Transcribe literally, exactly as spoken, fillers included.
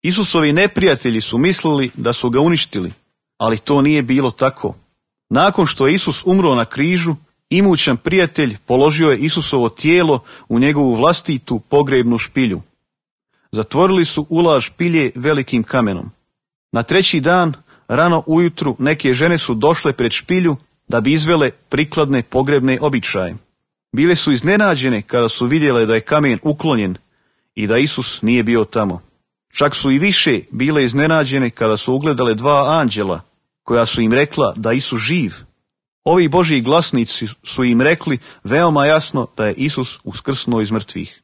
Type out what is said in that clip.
Isusovi neprijatelji su mislili da su ga uništili, ali to nije bilo tako. Nakon što je Isus umro na križu, imućan prijatelj položio je Isusovo tijelo u njegovu vlastitu pogrebnu špilju. Zatvorili su ulaz špilje velikim kamenom. Na treći dan, rano ujutru, neke žene su došle pred špilju da bi izvele prikladne pogrebne običaje. Bile su iznenađene kada su vidjele da je kamen uklonjen i da Isus nije bio tamo. Čak su i više bile iznenađene kada su ugledale dva anđela, koja su im rekla da Isus živ. Ovi Božji glasnici su im rekli veoma jasno da je Isus uskrsnuo iz mrtvih.